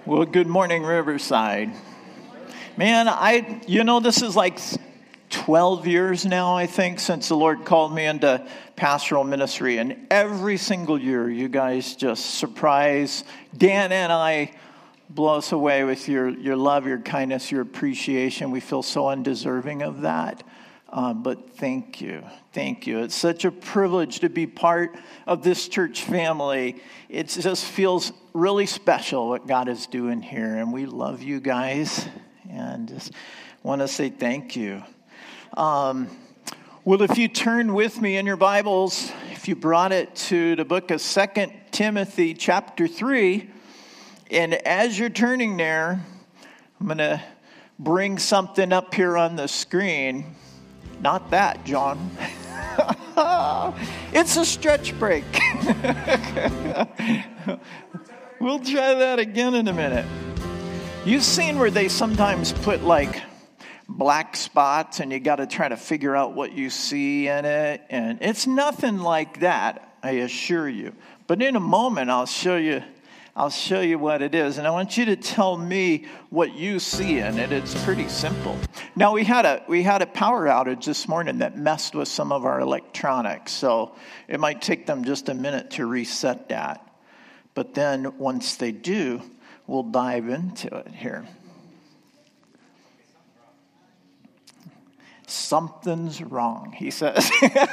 Well, good morning, Riverside. Man, this is like 12 years now, I think, since the Lord called me into pastoral ministry. And every single year, you guys just surprise Dan and I, blow us away with your love, your kindness, your appreciation. We feel so undeserving of that. But thank you. Thank you. It's such a privilege to be part of this church family. It just feels really special what God is doing here. And we love you guys. And just want to say thank you. Well, if you turn with me in your Bibles, if you brought it to the book of 2 Timothy chapter 3, and as you're turning there, I'm going to bring something up here on the screen. Not that, John. It's a stretch break. We'll try that again in a minute. You've seen where they sometimes put like black spots and you got to try to figure out what you see in it. And it's nothing like that, I assure you. But in a moment, I'll show you what it is. And I want you to tell me what you see in it. It's pretty simple. Now, we had a power outage this morning that messed with some of our electronics. So it might take them just a minute to reset that. But then once they do, we'll dive into it here. Something's wrong, he says.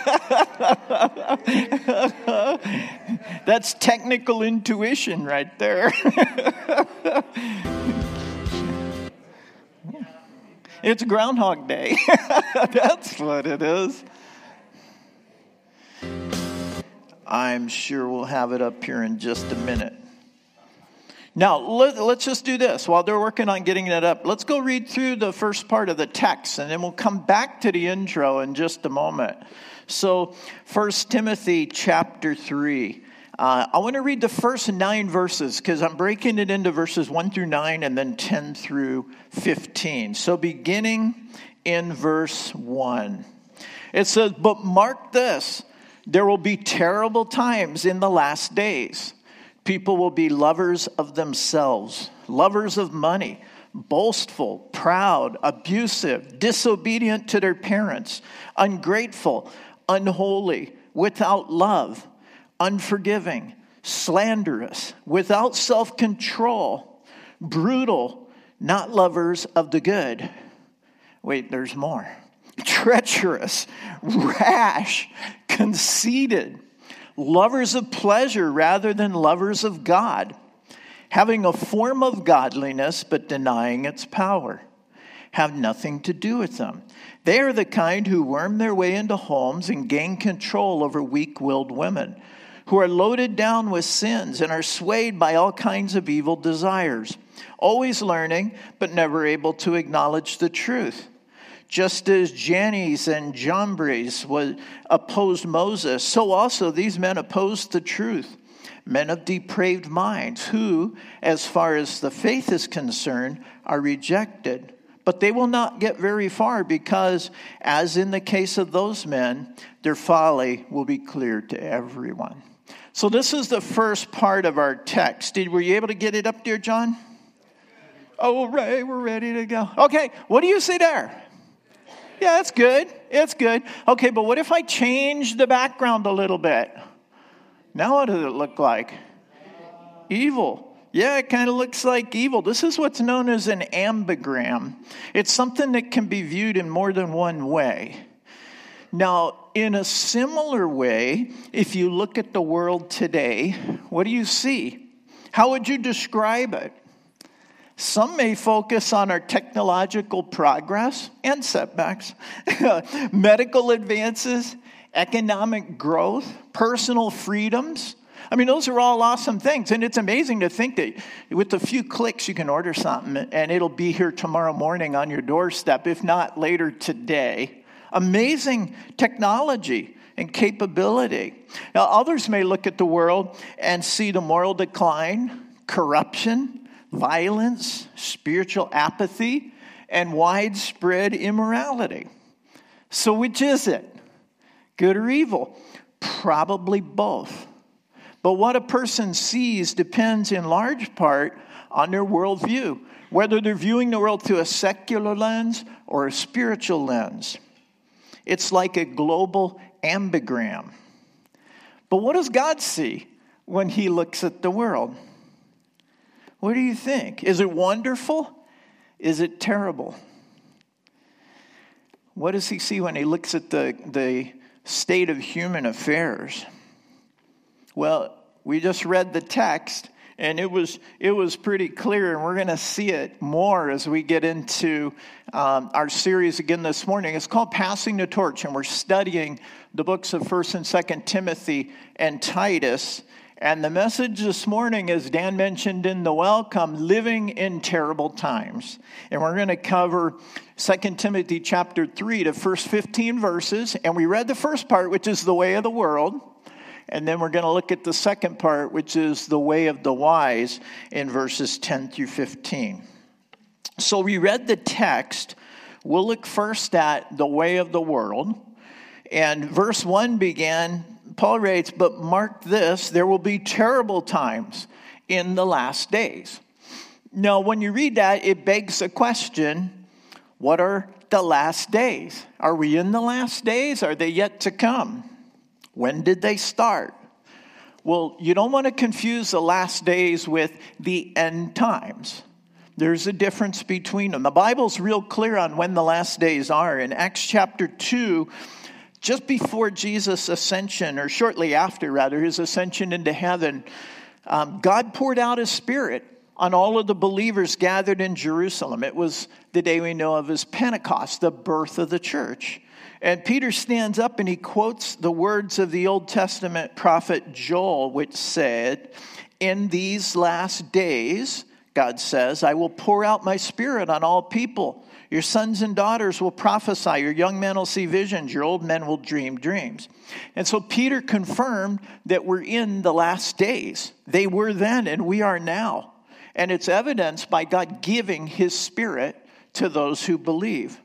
That's technical intuition right there. It's Groundhog Day. That's what it is. I'm sure we'll have it up here in just a minute. Now, let's just do this. While they're working on getting it up, let's go read through the first part of the text, and then we'll come back to the intro in just a moment. So, 1 Timothy chapter 3. I want to read the first 9 verses, because I'm breaking it into verses 1 through 9, and then 10 through 15. So, beginning in verse 1. It says, "But mark this, there will be terrible times in the last days. People will be lovers of themselves, lovers of money, boastful, proud, abusive, disobedient to their parents, ungrateful, unholy, without love, unforgiving, slanderous, without self-control, brutal, not lovers of the good." Wait, there's more. "Treacherous, rash, conceited, lovers of pleasure rather than lovers of God, having a form of godliness but denying its power. Have nothing to do with them. They are the kind who worm their way into homes and gain control over weak-willed women, who are loaded down with sins and are swayed by all kinds of evil desires, always learning but never able to acknowledge the truth. Just as Jannes and Jambres opposed Moses, so also these men opposed the truth. Men of depraved minds who, as far as the faith is concerned, are rejected. But they will not get very far because, as in the case of those men, their folly will be clear to everyone." So this is the first part of our text. Were you able to get it up there, John? Oh, right, we're ready to go. Okay, what do you see there? Yeah, it's good. It's good. Okay, but what if I change the background a little bit? Now what does it look like? Evil. Yeah, it kind of looks like evil. This is what's known as an ambigram. It's something that can be viewed in more than one way. Now, in a similar way, if you look at the world today, what do you see? How would you describe it? Some may focus on our technological progress and setbacks, medical advances, economic growth, personal freedoms. I mean, those are all awesome things. And it's amazing to think that with a few clicks, you can order something and it'll be here tomorrow morning on your doorstep, if not later today. Amazing technology and capability. Now, others may look at the world and see the moral decline, corruption, violence, spiritual apathy, and widespread immorality. So which is it? Good or evil? Probably both. But what a person sees depends in large part on their worldview, whether they're viewing the world through a secular lens or a spiritual lens. It's like a global ambigram. But what does God see when he looks at the world? What do you think? Is it wonderful? Is it terrible? What does he see when he looks at the state of human affairs? Well, we just read the text, and it was pretty clear, and we're going to see it more as we get into our series again this morning. It's called Passing the Torch, and we're studying the books of 1st and 2nd Timothy and Titus. And the message this morning, as Dan mentioned in the welcome, living in terrible times. And we're going to cover 2 Timothy chapter 3, the first 15 verses. And we read the first part, which is the way of the world. And then we're going to look at the second part, which is the way of the wise, in verses 10 through 15. So we read the text. We'll look first at the way of the world. And verse 1 began, Paul writes, "But mark this, there will be terrible times in the last days." Now, when you read that, it begs a question, what are the last days? Are we in the last days? Are they yet to come? When did they start? Well, you don't want to confuse the last days with the end times. There's a difference between them. The Bible's real clear on when the last days are. In Acts chapter 2, just before Jesus' ascension, or shortly after, rather, his ascension into heaven, God poured out his Spirit on all of the believers gathered in Jerusalem. It was the day we know of as Pentecost, the birth of the church. And Peter stands up and he quotes the words of the Old Testament prophet Joel, which said, "In these last days," God says, "I will pour out my Spirit on all people. Your sons and daughters will prophesy. Your young men will see visions. Your old men will dream dreams." And so Peter confirmed that we're in the last days. They were then and we are now. And it's evidenced by God giving his Spirit to those who believe.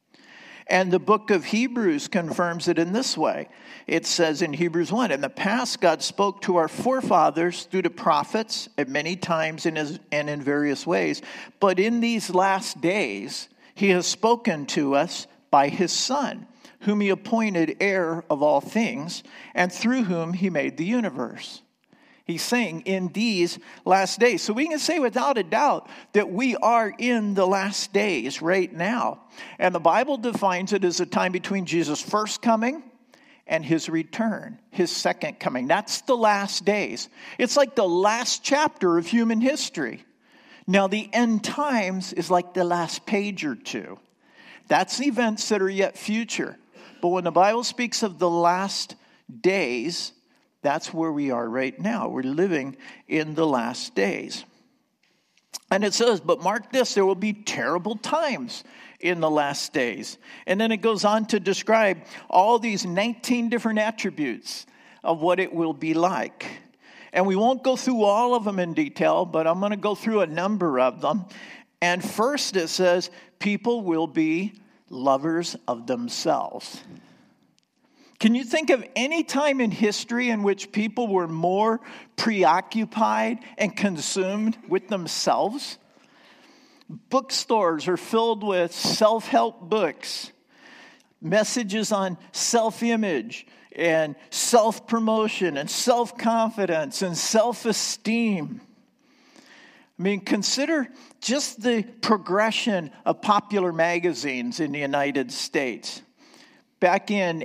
And the book of Hebrews confirms it in this way. It says in Hebrews 1, "In the past God spoke to our forefathers through the prophets at many times and in various ways. But in these last days he has spoken to us by his Son, whom he appointed heir of all things, and through whom he made the universe." He's saying in these last days. So we can say without a doubt that we are in the last days right now. And the Bible defines it as a time between Jesus' first coming and his return, his second coming. That's the last days. It's like the last chapter of human history. Now the end times is like the last page or two. That's events that are yet future. But when the Bible speaks of the last days, that's where we are right now. We're living in the last days. And it says, "But mark this, there will be terrible times in the last days." And then it goes on to describe all these 19 different attributes of what it will be like. And we won't go through all of them in detail, but I'm going to go through a number of them. And first it says, people will be lovers of themselves. Can you think of any time in history in which people were more preoccupied and consumed with themselves? Bookstores are filled with self-help books, messages on self-image and self-promotion and self-confidence and self-esteem. I mean, consider just the progression of popular magazines in the United States. Back in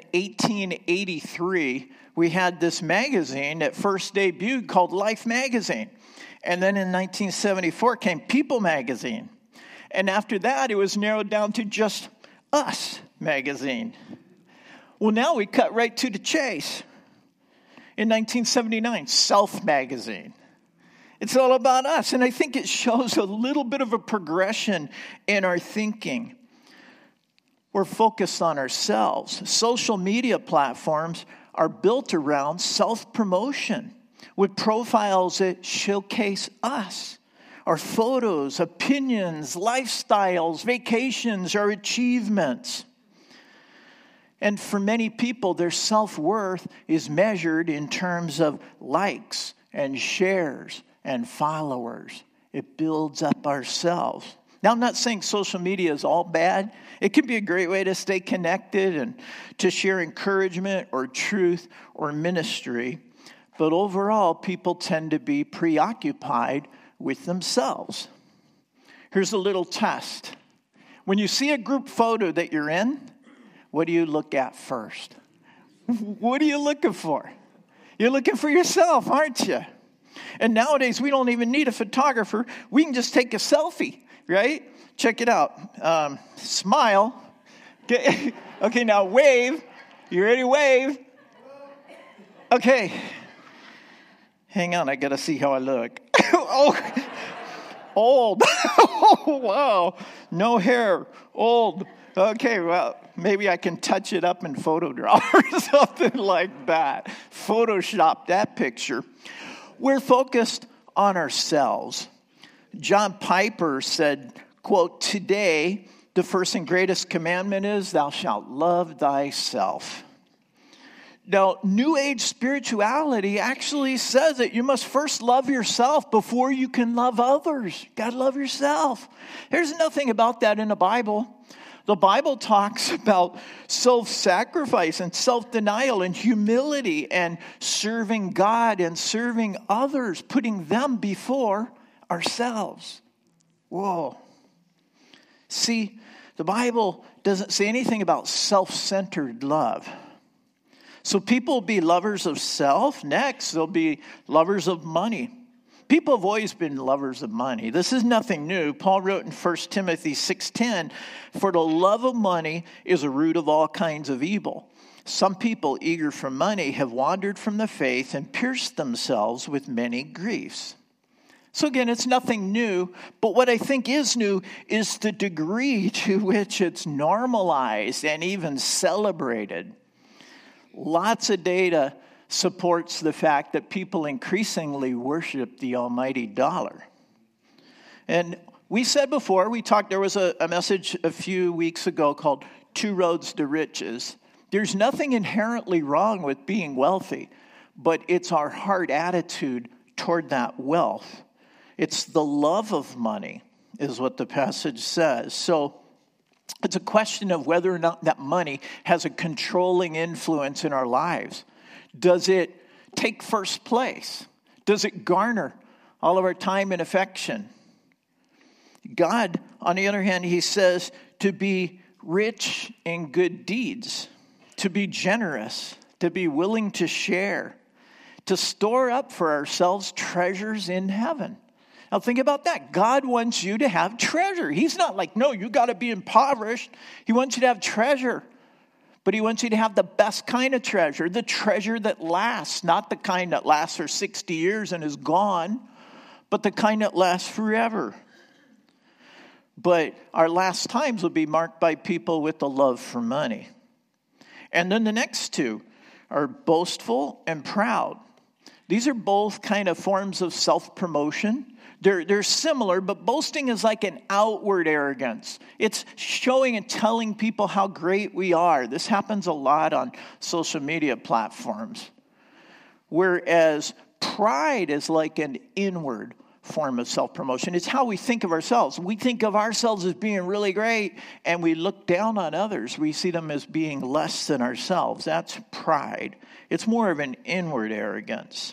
1883, we had this magazine that first debuted called Life Magazine. And then in 1974 came People Magazine. And after that, it was narrowed down to just Us Magazine. Well, now we cut right to the chase. In 1979, Self Magazine. It's all about us. And I think it shows a little bit of a progression in our thinking. We're focused on ourselves. Social media platforms are built around self-promotion with profiles that showcase us, our photos, opinions, lifestyles, vacations, our achievements. And for many people, their self-worth is measured in terms of likes and shares and followers. It builds up ourselves. Now, I'm not saying social media is all bad. It can be a great way to stay connected and to share encouragement or truth or ministry. But overall, people tend to be preoccupied with themselves. Here's a little test. When you see a group photo that you're in, what do you look at first? What are you looking for? You're looking for yourself, aren't you? And nowadays, we don't even need a photographer. We can just take a selfie, right? Check it out. Smile. Okay, now wave. You ready to wave? Okay. Hang on, I got to see how I look. Oh, old. Oh, wow. No hair. Old. Okay, well, maybe I can touch it up in Photodraw or something like that. Photoshop that picture. We're focused on ourselves. John Piper said, quote, "Today, the first and greatest commandment is, thou shalt love thyself." Now, New Age spirituality actually says that you must first love yourself before you can love others. You got to love yourself. There's nothing about that in the Bible. The Bible talks about self-sacrifice and self-denial and humility and serving God and serving others, putting them before ourselves. Whoa. See, the Bible doesn't say anything about self-centered love. So people will be lovers of self. Next, they'll be lovers of money. People have always been lovers of money. This is nothing new. Paul wrote in 1 Timothy 6:10, "For the love of money is a root of all kinds of evil. Some people, eager for money, have wandered from the faith and pierced themselves with many griefs." So again, it's nothing new, but what I think is new is the degree to which it's normalized and even celebrated. Lots of data supports the fact that people increasingly worship the almighty dollar. And we said before, there was a message a few weeks ago called Two Roads to Riches. There's nothing inherently wrong with being wealthy, but it's our heart attitude toward that wealth. It's the love of money, is what the passage says. So it's a question of whether or not that money has a controlling influence in our lives. Does it take first place? Does it garner all of our time and affection? God, on the other hand, he says to be rich in good deeds, to be generous, to be willing to share, to store up for ourselves treasures in heaven. Now think about that. God wants you to have treasure. He's not like, no, you got to be impoverished. He wants you to have treasure. But he wants you to have the best kind of treasure, the treasure that lasts, not the kind that lasts for 60 years and is gone, but the kind that lasts forever. But our last times will be marked by people with a love for money. And then the next two are boastful and proud. These are both kind of forms of self-promotion. They're similar, but boasting is like an outward arrogance. It's showing and telling people how great we are. This happens a lot on social media platforms. Whereas pride is like an inward form of self-promotion. It's how we think of ourselves. We think of ourselves as being really great, and we look down on others. We see them as being less than ourselves. That's pride. It's more of an inward arrogance.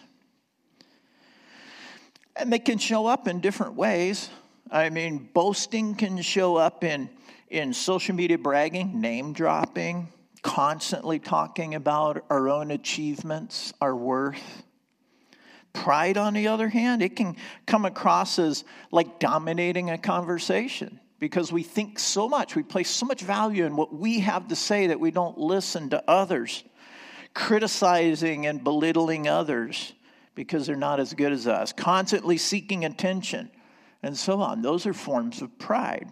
And they can show up in different ways. I mean, boasting can show up in social media bragging, name dropping, constantly talking about our own achievements, our worth. Pride, on the other hand, it can come across as like dominating a conversation because we think so much, we place so much value in what we have to say that we don't listen to others, criticizing and belittling others because they're not as good as us, constantly seeking attention, and so on. Those are forms of pride.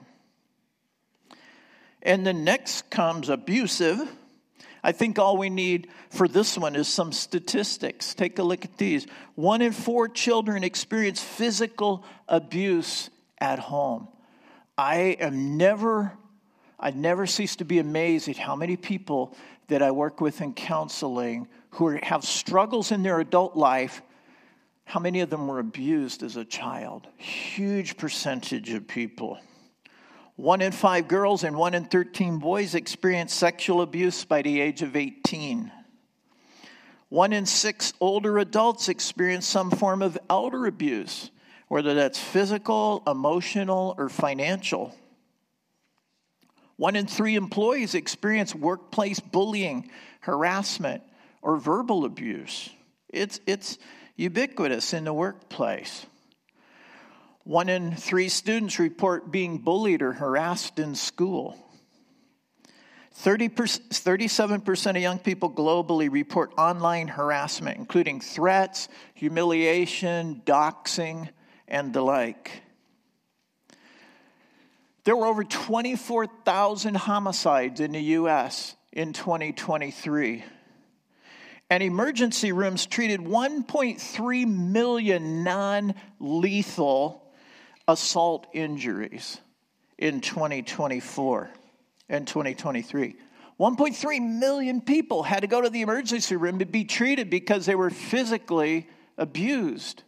And then next comes abusive. I think all we need for this one is some statistics. Take a look at these. 1 in 4 children experience physical abuse at home. I never cease to be amazed at how many people that I work with in counseling who have struggles in their adult life How many of them were abused as a child? Huge percentage of people. 1 in 5 girls and 1 in 13 boys experienced sexual abuse by the age of 18. 1 in 6 older adults experience some form of elder abuse, whether that's physical, emotional, or financial. 1 in 3 employees experience workplace bullying, harassment, or verbal abuse. It's ubiquitous in the workplace. 1 in 3 students report being bullied or harassed in school. 37% of young people globally report online harassment, including threats, humiliation, doxing, and the like. There were over 24,000 homicides in the U.S. in 2023. And emergency rooms treated 1.3 million non-lethal assault injuries in 2024 and 2023. 1.3 million people had to go to the emergency room to be treated because they were physically abused.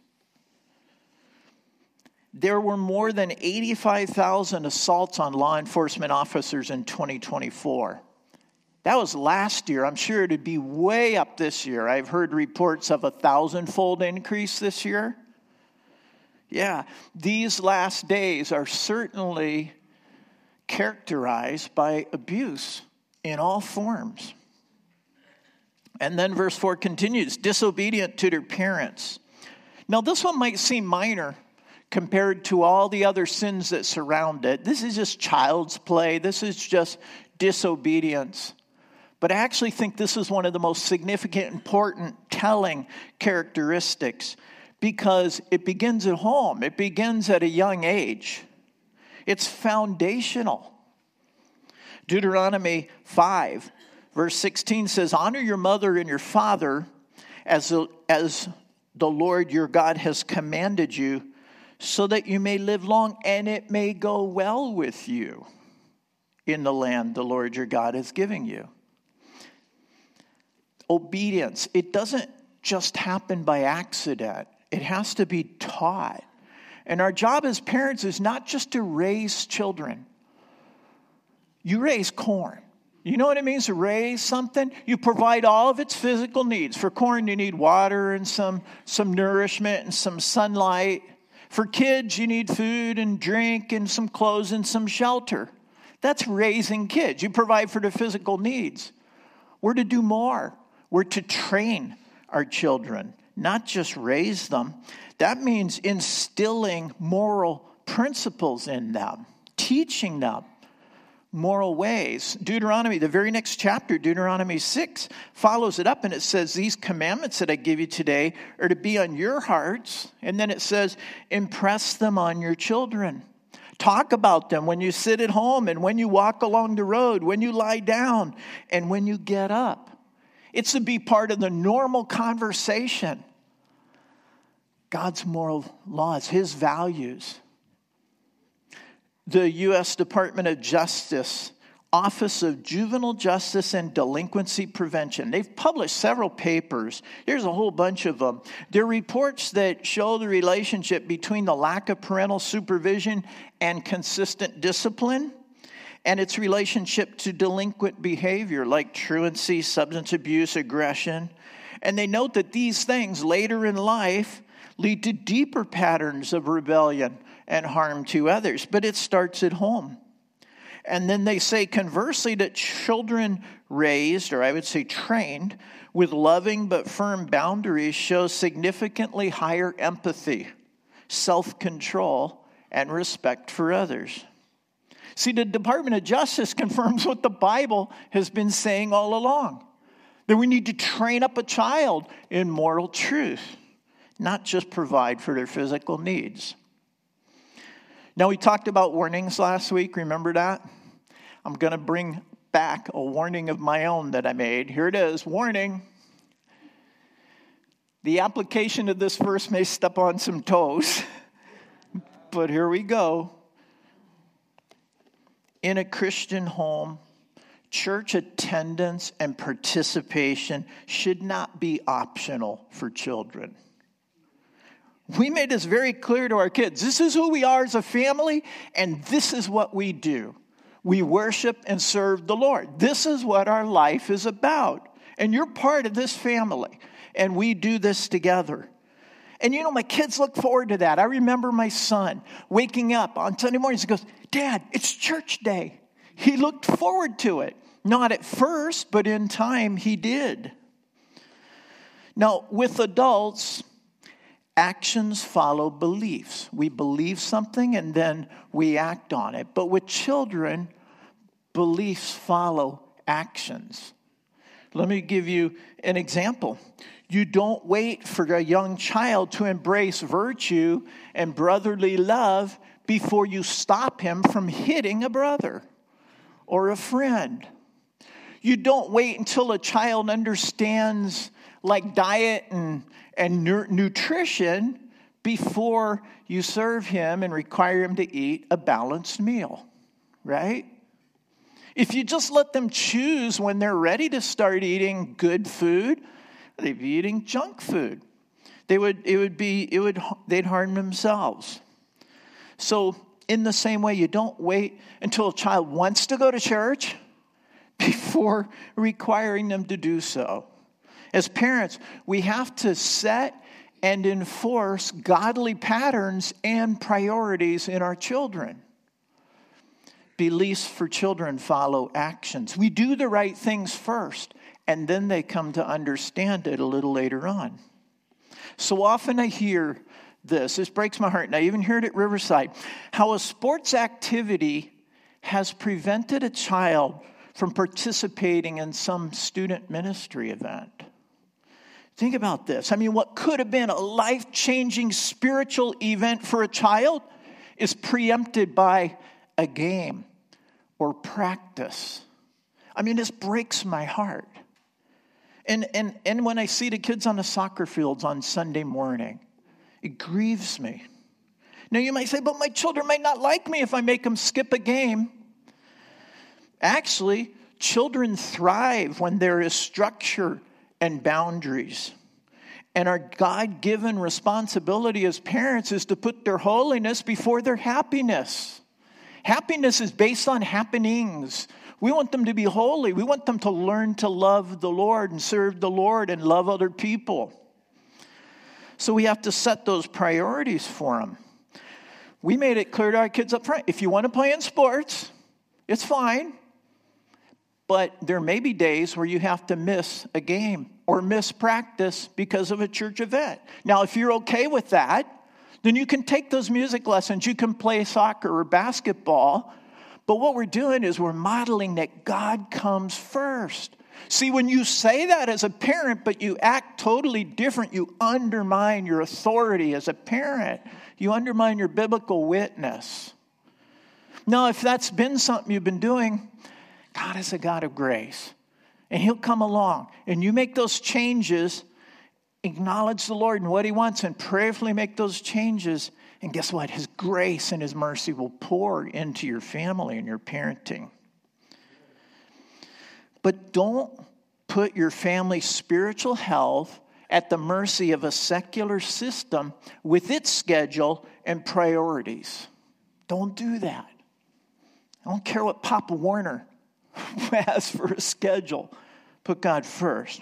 There were more than 85,000 assaults on law enforcement officers in 2024. That was last year. I'm sure it'd be way up this year. I've heard reports of 1,000-fold increase this year. Yeah, these last days are certainly characterized by abuse in all forms. And then verse 4 continues, disobedient to their parents. Now, this one might seem minor compared to all the other sins that surround it. This is just child's play. This is just disobedience. But I actually think this is one of the most significant, important, telling characteristics because it begins at home. It begins at a young age. It's foundational. Deuteronomy 5, verse 16 says, honor your mother and your father as the Lord your God has commanded you, so that you may live long and it may go well with you in the land the Lord your God is giving you. Obedience, it doesn't just happen by accident. It has to be taught. And our job as parents is not just to raise children. You raise corn. You know what it means to raise something? You provide all of its physical needs. For corn, you need water and some nourishment and some sunlight. For kids, you need food and drink and some clothes and some shelter. That's raising kids. You provide for their physical needs. We're to do more. We're to train our children, not just raise them. That means instilling moral principles in them, teaching them moral ways. Deuteronomy, the very next chapter, Deuteronomy 6, follows it up and it says, these commandments that I give you today are to be on your hearts. And then it says, impress them on your children. Talk about them when you sit at home and when you walk along the road, when you lie down and when you get up. It's to be part of the normal conversation. God's moral laws, his values. The U.S. Department of Justice, Office of Juvenile Justice and Delinquency Prevention. They've published several papers. There's a whole bunch of them. They're reports that show the relationship between the lack of parental supervision and consistent discipline and its relationship to delinquent behavior like truancy, substance abuse, aggression. And they note that these things later in life lead to deeper patterns of rebellion and harm to others. But it starts at home. And then they say, conversely, that children raised, or I would say trained, with loving but firm boundaries show significantly higher empathy, self-control, and respect for others. See, the Department of Justice confirms what the Bible has been saying all along, that we need to train up a child in moral truth, not just provide for their physical needs. Now, we talked about warnings last week. Remember that? I'm going to bring back a warning of my own that I made. Here it is. Warning. The application of this verse may step on some toes, but here we go. In a Christian home, church attendance and participation should not be optional for children. We made this very clear to our kids. This is who we are as a family, and this is what we do. We worship and serve the Lord. This is what our life is about. And you're part of this family, and we do this together. And my kids look forward to that. I remember my son waking up on Sunday mornings. He goes, Dad, it's church day. He looked forward to it. Not at first, but in time he did. Now, with adults, actions follow beliefs. We believe something and then we act on it. But with children, beliefs follow actions. Let me give you an example. You don't wait for a young child to embrace virtue and brotherly love before you stop him from hitting a brother or a friend. You don't wait until a child understands like diet and nutrition before you serve him and require him to eat a balanced meal, right? If you just let them choose when they're ready to start eating good food, they'd be eating junk food. They'd harm themselves. So in the same way, you don't wait until a child wants to go to church before requiring them to do so. As parents, we have to set and enforce godly patterns and priorities in our children. Beliefs for children follow actions. We do the right things first, and then they come to understand it a little later on. So often I hear this breaks my heart, and I even heard it at Riverside, how a sports activity has prevented a child from participating in some student ministry event. Think about this. What could have been a life-changing spiritual event for a child is preempted by a game or practice. This breaks my heart. And when I see the kids on the soccer fields on Sunday morning, it grieves me. Now you might say, but my children might not like me if I make them skip a game. Actually, children thrive when there is structure and boundaries. And our God-given responsibility as parents is to put their holiness before their happiness. Happiness is based on happenings. We want them to be holy. We want them to learn to love the Lord and serve the Lord and love other people. So we have to set those priorities for them. We made it clear to our kids up front, if you want to play in sports, it's fine. But there may be days where you have to miss a game or miss practice because of a church event. Now, if you're okay with that, then you can take those music lessons. You can play soccer or basketball. But what we're doing is we're modeling that God comes first. See, when you say that as a parent, but you act totally different, you undermine your authority as a parent. You undermine your biblical witness. Now, if that's been something you've been doing, God is a God of grace. And He'll come along. And you make those changes, acknowledge the Lord and what He wants, and prayerfully make those changes. And guess what? His grace and His mercy will pour into your family and your parenting. But don't put your family's spiritual health at the mercy of a secular system with its schedule and priorities. Don't do that. I don't care what Papa Warner has for a schedule. Put God first.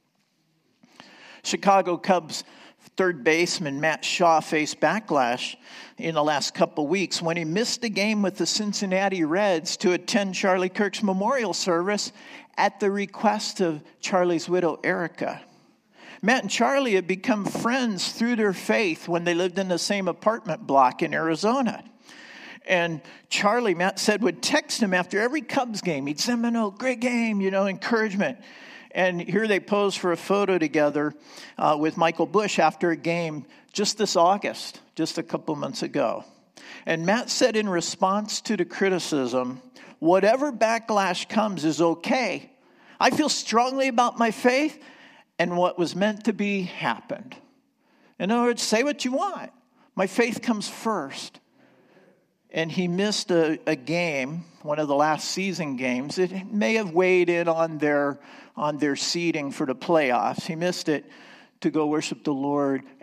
Chicago Cubs third baseman Matt Shaw faced backlash in the last couple weeks when he missed a game with the Cincinnati Reds to attend Charlie Kirk's memorial service at the request of Charlie's widow, Erica. Matt and Charlie had become friends through their faith when they lived in the same apartment block in Arizona. And Charlie, Matt said, would text him after every Cubs game. He'd send him a great game, encouragement. And here they posed for a photo together with Michael Bush after a game just this August, just a couple months ago. And Matt said in response to the criticism, whatever backlash comes is okay. I feel strongly about my faith, and what was meant to be happened. In other words, say what you want. My faith comes first. And he missed a game, one of the last season games. It may have weighed in on their seeding for the playoffs. He missed it to go worship the Lord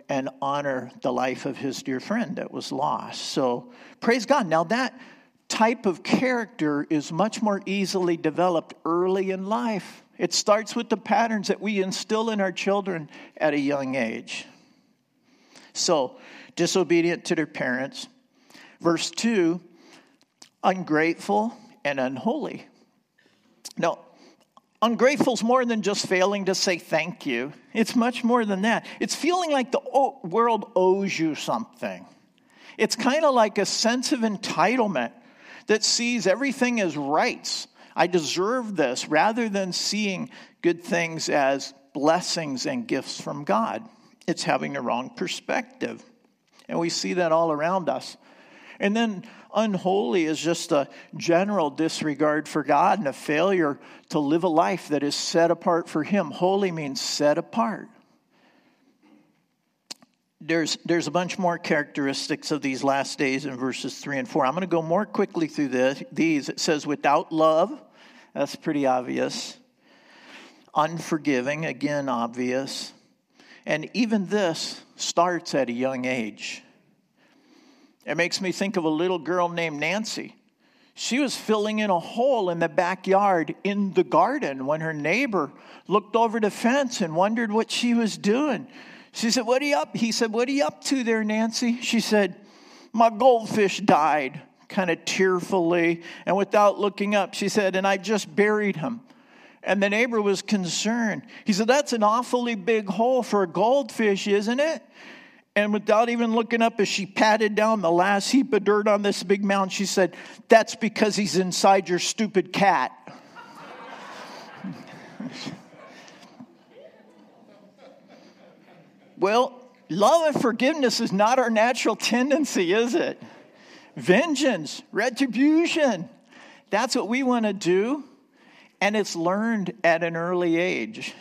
and honor the life of his dear friend that was lost. So praise God. Now that type of character is much more easily developed early in life. It starts with the patterns that we instill in our children at a young age. So, disobedient to their parents. Verse 2, ungrateful and unholy. Now, ungrateful is more than just failing to say thank you. It's much more than that. It's feeling like the world owes you something. It's kind of like a sense of entitlement that sees everything as rights. I deserve this, rather than seeing good things as blessings and gifts from God. It's having the wrong perspective. And we see that all around us. And then unholy is just a general disregard for God and a failure to live a life that is set apart for Him. Holy means set apart. There's a bunch more characteristics of these last days in verses 3 and 4. I'm going to go more quickly through these. It says without love. That's pretty obvious. Unforgiving, again, obvious. And even this starts at a young age. It makes me think of a little girl named Nancy. She was filling in a hole in the backyard in the garden when her neighbor looked over the fence and wondered what she was doing. She said, "What are you up?" He said, "What are you up to there, Nancy?" She said, "My goldfish died," kind of tearfully. And without looking up, she said, "And I just buried him." And the neighbor was concerned. He said, "That's an awfully big hole for a goldfish, isn't it?" And without even looking up, as she patted down the last heap of dirt on this big mound, she said, "That's because he's inside your stupid cat." Well, love and forgiveness is not our natural tendency, is it? Vengeance, retribution, that's what we want to do. And it's learned at an early age.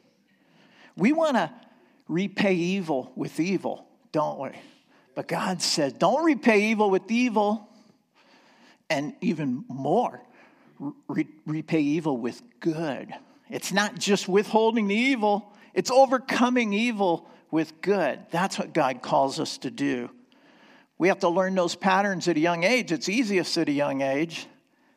We want to repay evil with evil, don't we? But God says, don't repay evil with evil. And even more, repay evil with good. It's not just withholding the evil, it's overcoming evil with good. That's what God calls us to do. We have to learn those patterns at a young age. It's easiest at a young age.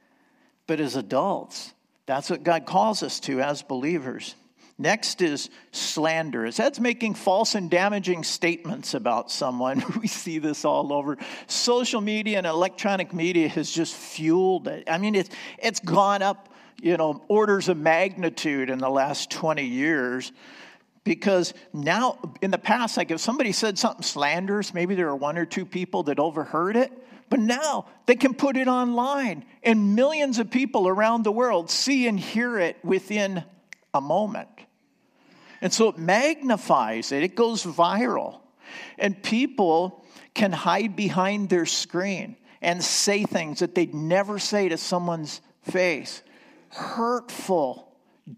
But as adults, that's what God calls us to as believers. Next is slanderous. That's making false and damaging statements about someone. We see this all over. Social media and electronic media has just fueled it. I mean, it's gone up, orders of magnitude in the last 20 years. Because now, in the past, like if somebody said something slanderous, maybe there were one or two people that overheard it. But now they can put it online, and millions of people around the world see and hear it within a moment. And so it magnifies it. It goes viral. And people can hide behind their screen and say things that they'd never say to someone's face. Hurtful,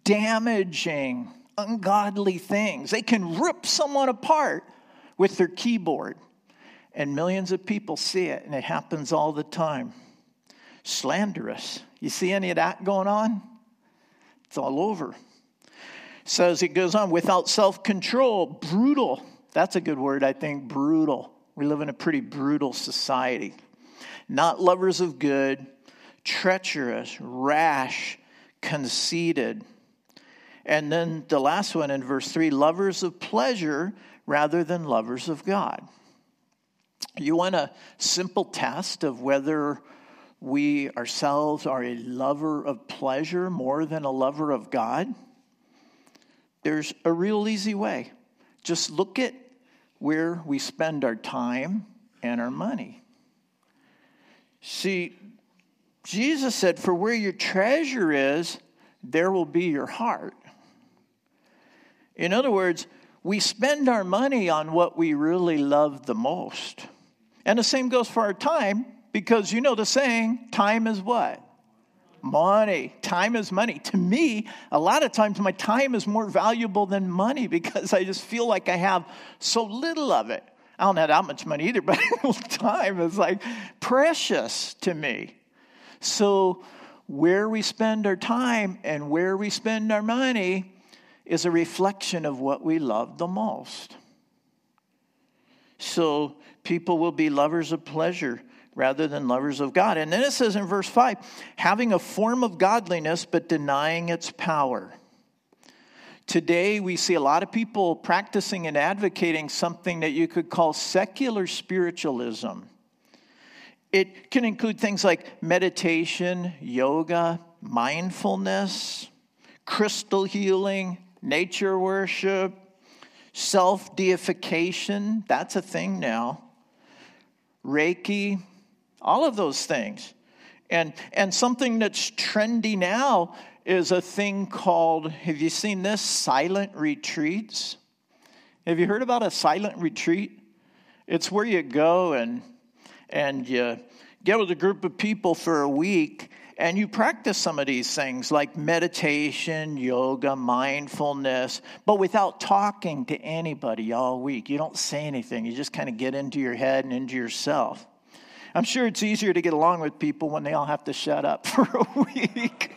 damaging, ungodly things. They can rip someone apart with their keyboard. And millions of people see it, and it happens all the time. Slanderous. You see any of that going on? It's all over. Says, it goes on, without self-control, brutal. That's a good word, I think, brutal. We live in a pretty brutal society. Not lovers of good, treacherous, rash, conceited. And then the last one in verse 3, lovers of pleasure rather than lovers of God. You want a simple test of whether we ourselves are a lover of pleasure more than a lover of God? There's a real easy way. Just look at where we spend our time and our money. See, Jesus said, for where your treasure is, there will be your heart. In other words, we spend our money on what we really love the most. And the same goes for our time, because you know the saying, time is what? Money. Time is money. To me, a lot of times my time is more valuable than money because I just feel like I have so little of it. I don't have that much money either, but time is like precious to me. So where we spend our time and where we spend our money is a reflection of what we love the most. So people will be lovers of pleasure rather than lovers of God. And then it says in verse 5, having a form of godliness but denying its power. Today we see a lot of people practicing and advocating something that you could call secular spiritualism. It can include things like meditation, yoga, mindfulness, crystal healing, nature worship, self-deification. That's a thing now. Reiki, all of those things. And something that's trendy now is a thing called, have you seen this? Silent retreats. Have you heard about a silent retreat? It's where you go and you get with a group of people for a week and you practice some of these things like meditation, yoga, mindfulness, but without talking to anybody all week. You don't say anything. You just kind of get into your head and into yourself. I'm sure it's easier to get along with people when they all have to shut up for a week.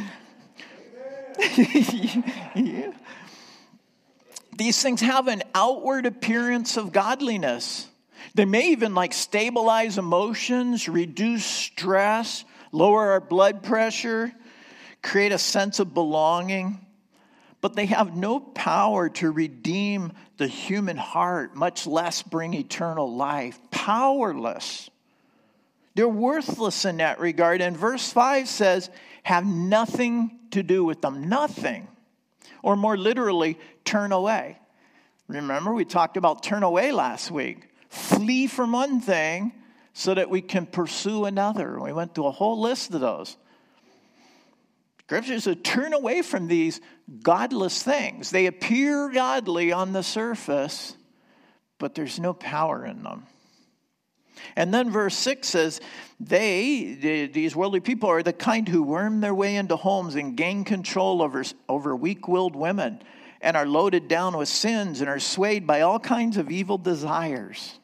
Yeah. These things have an outward appearance of godliness. They may even stabilize emotions, reduce stress, lower our blood pressure, create a sense of belonging. But they have no power to redeem the human heart, much less bring eternal life. Powerless. They're worthless in that regard. And verse 5 says, have nothing to do with them. Nothing. Or more literally, turn away. Remember, we talked about turn away last week. Flee from one thing so that we can pursue another. We went through a whole list of those. Scripture says turn away from these godless things. They appear godly on the surface, but there's no power in them. And then verse 6 says, these worldly people are the kind who worm their way into homes and gain control over weak-willed women and are loaded down with sins and are swayed by all kinds of evil desires.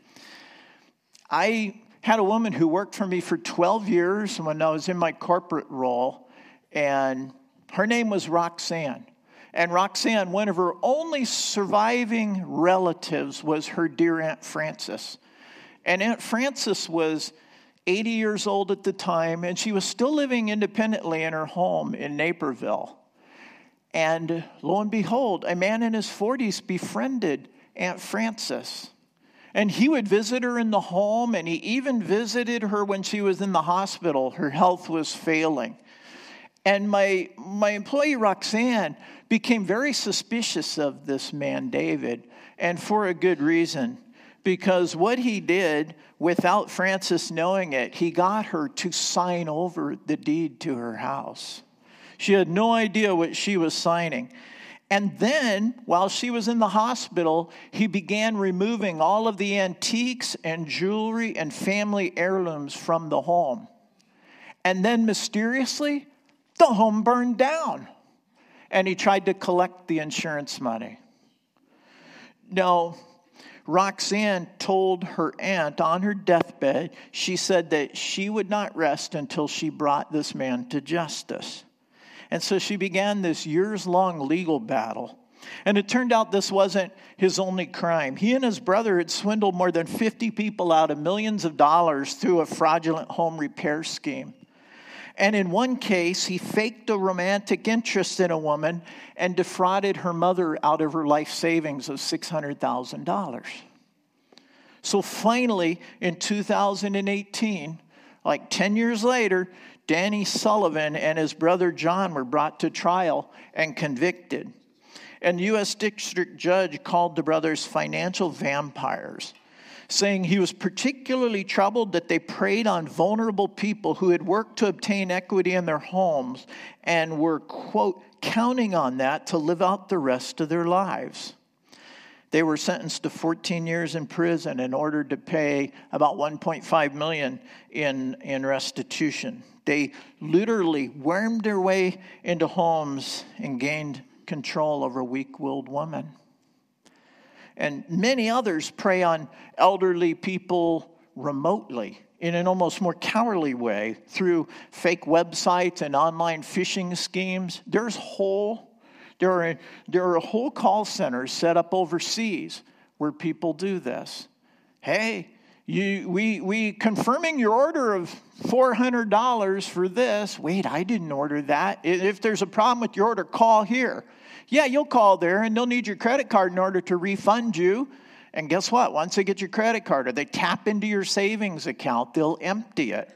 I had a woman who worked for me for 12 years when I was in my corporate role, and her name was Roxanne. And Roxanne, one of her only surviving relatives was her dear Aunt Frances. And Aunt Frances was 80 years old at the time, and she was still living independently in her home in Naperville. And lo and behold, a man in his 40s befriended Aunt Frances. And he would visit her in the home, and he even visited her when she was in the hospital. Her health was failing. And my employee, Roxanne, became very suspicious of this man, David, and for a good reason. Because what he did, without Frances knowing it, he got her to sign over the deed to her house. She had no idea what she was signing. And then, while she was in the hospital, he began removing all of the antiques and jewelry and family heirlooms from the home. And then, mysteriously, the home burned down. And he tried to collect the insurance money. Now, Roxanne told her aunt on her deathbed, she said that she would not rest until she brought this man to justice. And so she began this years-long legal battle. And it turned out this wasn't his only crime. He and his brother had swindled more than 50 people out of millions of dollars through a fraudulent home repair scheme. And in one case, he faked a romantic interest in a woman and defrauded her mother out of her life savings of $600,000. So finally, in 2018, 10 years later, Danny Sullivan and his brother John were brought to trial and convicted. And the U.S. District Judge called the brothers financial vampires, saying he was particularly troubled that they preyed on vulnerable people who had worked to obtain equity in their homes and were, quote, counting on that to live out the rest of their lives. They were sentenced to 14 years in prison in order to pay about $1.5 million in restitution. They literally wormed their way into homes and gained control over weak-willed women. And many others prey on elderly people remotely in an almost more cowardly way through fake websites and online phishing schemes. There are whole call centers set up overseas where people do this. Hey, we confirming your order of $400 for this. Wait, I didn't order that. If there's a problem with your order, call here. Yeah, you'll call there, and they'll need your credit card in order to refund you. And guess what? Once they get your credit card or they tap into your savings account, they'll empty it.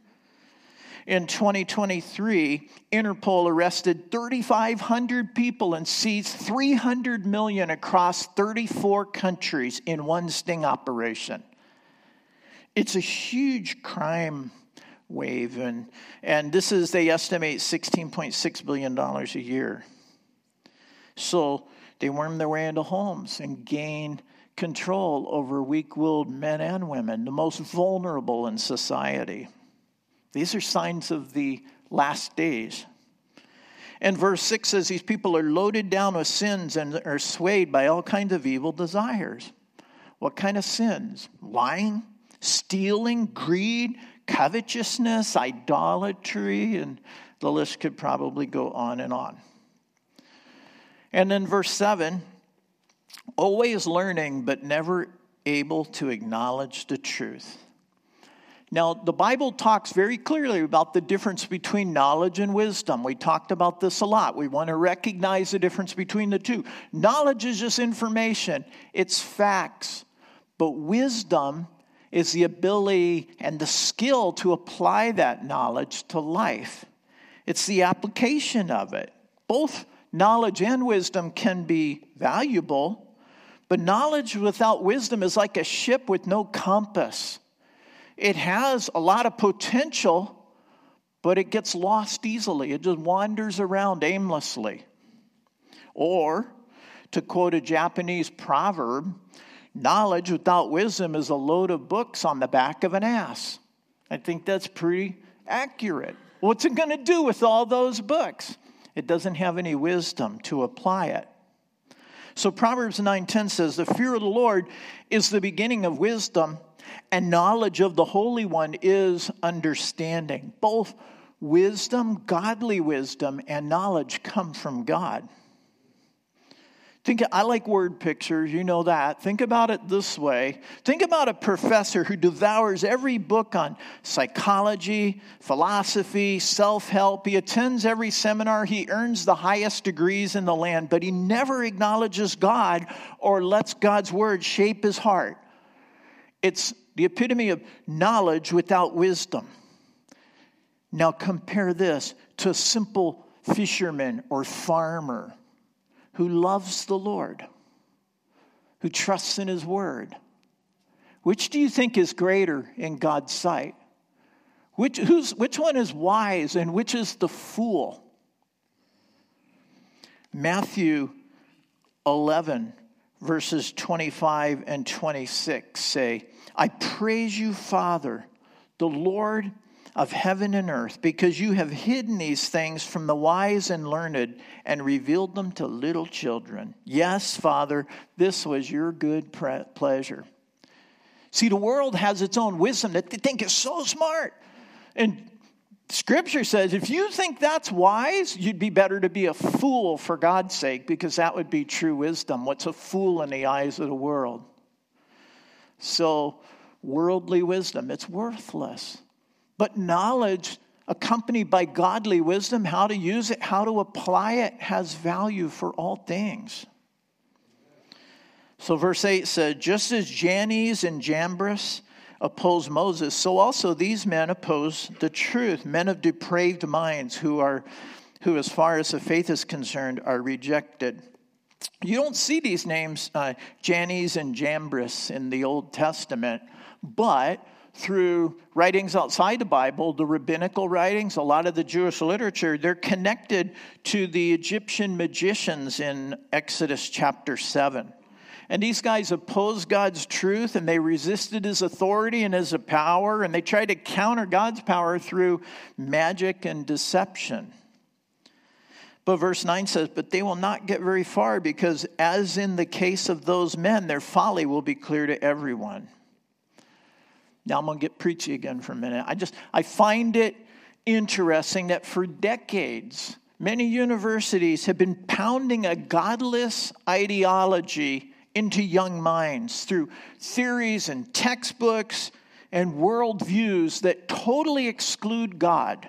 In 2023, Interpol arrested 3,500 people and seized $300 million across 34 countries in one sting operation. It's a huge crime wave, and this is, they estimate, $16.6 billion a year. So they worm their way into homes and gain control over weak-willed men and women, the most vulnerable in society. These are signs of the last days. And verse 6 says these people are loaded down with sins and are swayed by all kinds of evil desires. What kind of sins? Lying, stealing, greed, covetousness, idolatry, and the list could probably go on and on. And then verse 7, always learning but never able to acknowledge the truth. Now, the Bible talks very clearly about the difference between knowledge and wisdom. We talked about this a lot. We want to recognize the difference between the two. Knowledge is just information. It's facts. But wisdom is the ability and the skill to apply that knowledge to life. It's the application of it. Both knowledge and wisdom can be valuable, but knowledge without wisdom is like a ship with no compass. It has a lot of potential, but it gets lost easily. It just wanders around aimlessly. Or, to quote a Japanese proverb, knowledge without wisdom is a load of books on the back of an ass. I think that's pretty accurate. What's it going to do with all those books? It doesn't have any wisdom to apply it. So Proverbs 9:10 says, the fear of the Lord is the beginning of wisdom, and knowledge of the Holy One is understanding. Both wisdom, godly wisdom, and knowledge come from God. I like word pictures, you know that. Think about it this way. Think about a professor who devours every book on psychology, philosophy, self-help. He attends every seminar. He earns the highest degrees in the land, but he never acknowledges God or lets God's word shape his heart. It's the epitome of knowledge without wisdom. Now compare this to a simple fisherman or farmer who loves the Lord, who trusts in his word. Which do you think is greater in God's sight? Which one is wise and which is the fool? Matthew 11, verses 25 and 26 say, I praise you, Father, the Lord of heaven and earth, because you have hidden these things from the wise and learned and revealed them to little children. Yes, Father, this was your good pleasure. See, the world has its own wisdom that they think is so smart. And Scripture says, if you think that's wise, you'd be better to be a fool for God's sake, because that would be true wisdom. What's a fool in the eyes of the world? So, worldly wisdom, it's worthless. But knowledge accompanied by godly wisdom, how to use it, how to apply it, has value for all things. So verse 8 said, just as Jannes and Jambres opposed Moses, so also these men oppose the truth. Men of depraved minds who, as far as the faith is concerned, are rejected. You don't see these names, Jannes and Jambres, in the Old Testament, but through writings outside the Bible, the rabbinical writings, a lot of the Jewish literature, they're connected to the Egyptian magicians in Exodus chapter 7. And these guys opposed God's truth, and they resisted his authority and his power, and they tried to counter God's power through magic and deception. But verse 9 says, but they will not get very far, because as in the case of those men, their folly will be clear to everyone. Now I'm going to get preachy again for a minute. I find it interesting that for decades, many universities have been pounding a godless ideology into young minds through theories and textbooks and worldviews that totally exclude God.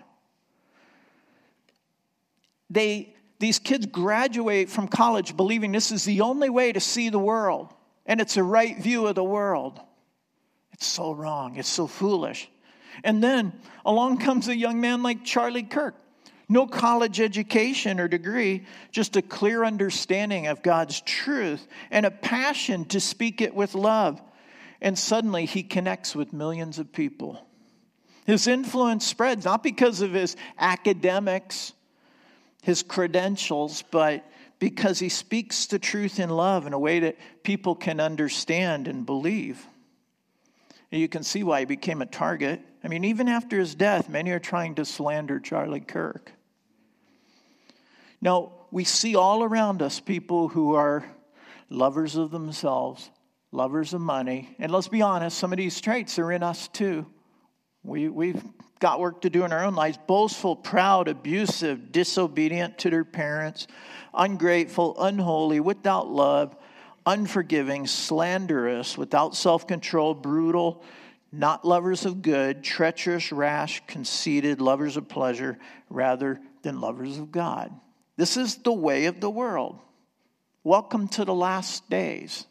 These kids graduate from college believing this is the only way to see the world, and it's a right view of the world. It's so wrong. It's so foolish. And then along comes a young man like Charlie Kirk. No college education or degree, just a clear understanding of God's truth and a passion to speak it with love. And suddenly he connects with millions of people. His influence spreads not because of his academics, his credentials, but because he speaks the truth in love in a way that people can understand and believe. And you can see why he became a target. I mean, even after his death, many are trying to slander Charlie Kirk. Now, we see all around us people who are lovers of themselves, lovers of money. And let's be honest, some of these traits are in us too. We've got work to do in our own lives. Boastful, proud, abusive, disobedient to their parents, ungrateful, unholy, without love, unforgiving, slanderous, without self-control, brutal, not lovers of good, treacherous, rash, conceited, lovers of pleasure rather than lovers of God. This is the way of the world. Welcome to the last days.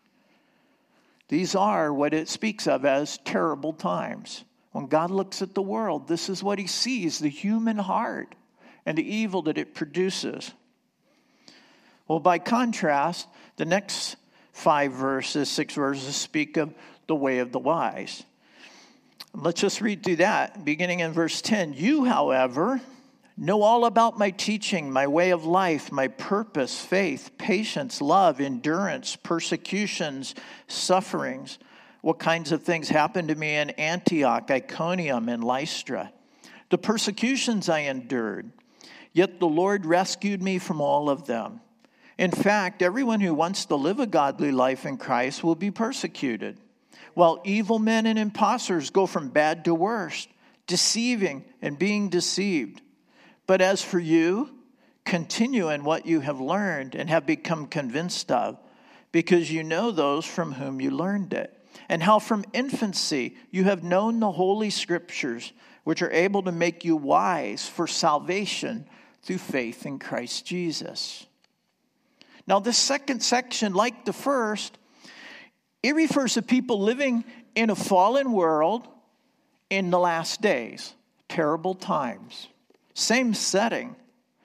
These are what it speaks of as terrible times. When God looks at the world, this is what he sees, the human heart and the evil that it produces. Well, by contrast, the next 6 verses speak of the way of the wise. Let's just read through that, beginning in verse 10. You, however, know all about my teaching, my way of life, my purpose, faith, patience, love, endurance, persecutions, sufferings. What kinds of things happened to me in Antioch, Iconium, and Lystra. The persecutions I endured, yet the Lord rescued me from all of them. In fact, everyone who wants to live a godly life in Christ will be persecuted, while evil men and impostors go from bad to worse, deceiving and being deceived. But as for you, continue in what you have learned and have become convinced of, because you know those from whom you learned it, and how from infancy you have known the Holy Scriptures, which are able to make you wise for salvation through faith in Christ Jesus. Now, this second section, like the first, it refers to people living in a fallen world in the last days, terrible times. Same setting,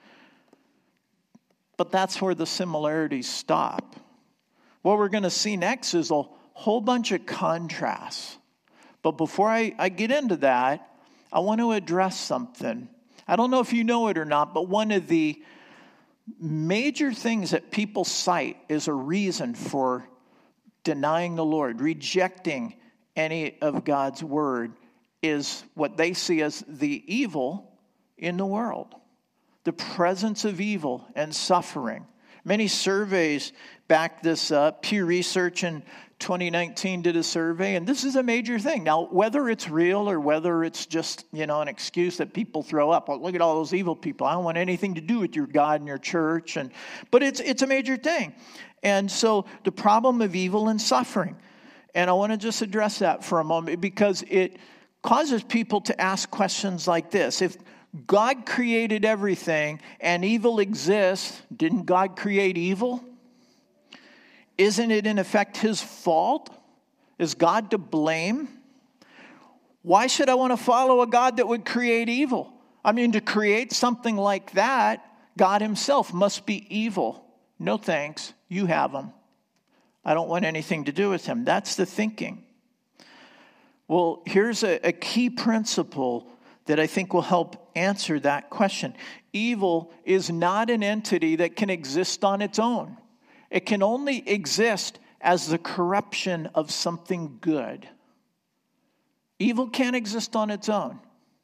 but that's where the similarities stop. What we're going to see next is a whole bunch of contrasts. But before I get into that, I want to address something. I don't know if you know it or not, but one of the major things that people cite as a reason for denying the Lord, rejecting any of God's word, is what they see as the evil in the world, the presence of evil and suffering. Many surveys back this up. Pew Research in 2019 did a survey, and this is a major thing. Now, whether it's real or whether it's just, an excuse that people throw up, look at all those evil people. I don't want anything to do with your God and your church. But it's a major thing. And so the problem of evil and suffering. And I want to just address that for a moment because it causes people to ask questions like this. If God created everything and evil exists, didn't God create evil? Isn't it in effect his fault? Is God to blame? Why should I want to follow a God that would create evil? I mean, to create something like that, God himself must be evil. No thanks, you have him. I don't want anything to do with him. That's the thinking. Well, here's a key principle that I think will help answer that question. Evil is not an entity that can exist on its own. It can only exist as the corruption of something good. Evil can't exist on its own.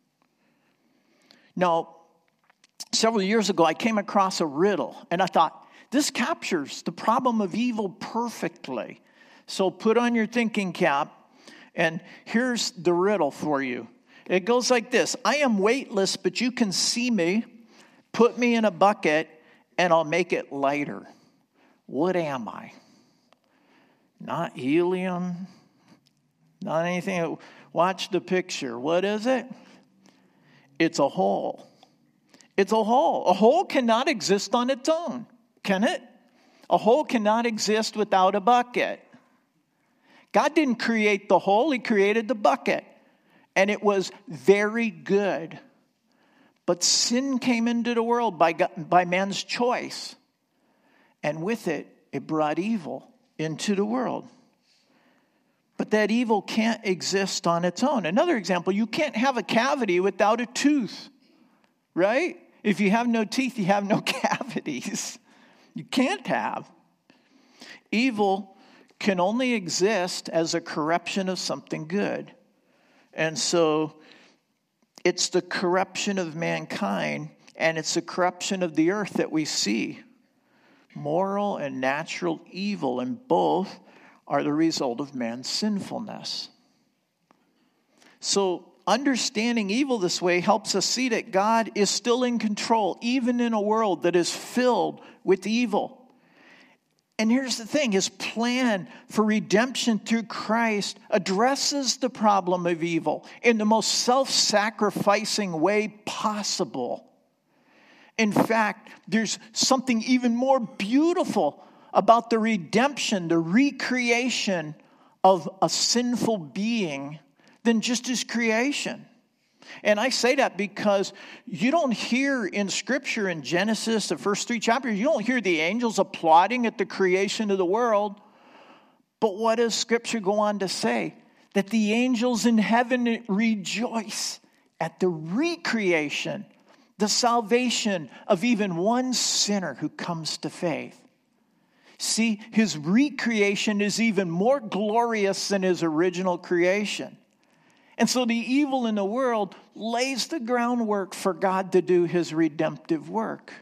Now, several years ago, I came across a riddle, and I thought, this captures the problem of evil perfectly. So put on your thinking cap, and here's the riddle for you. It goes like this. I am weightless, but you can see me. Put me in a bucket, and I'll make it lighter. What am I? not helium, not anything. Watch the picture. What is it? It's a hole. It's a hole. A hole cannot exist on its own, can it? A hole cannot exist without a bucket. God didn't create the hole, he created the bucket. And it was very good. But sin came into the world by man's choice. And with it, it brought evil into the world. But that evil can't exist on its own. Another example, you can't have a cavity without a tooth, right? If you have no teeth, you have no cavities. You can't have. Evil can only exist as a corruption of something good. And so it's the corruption of mankind, and it's the corruption of the earth that we see. Moral and natural evil, and both are the result of man's sinfulness. So understanding evil this way helps us see that God is still in control, even in a world that is filled with evil. And here's the thing, his plan for redemption through Christ addresses the problem of evil in the most self-sacrificing way possible. In fact, there's something even more beautiful about the redemption, the recreation of a sinful being than just his creation. And I say that because you don't hear in Scripture, in Genesis, the first 3 chapters, you don't hear the angels applauding at the creation of the world. But what does Scripture go on to say? That the angels in heaven rejoice at the recreation, the salvation of even one sinner who comes to faith. See, his recreation is even more glorious than his original creation. And so the evil in the world lays the groundwork for God to do his redemptive work.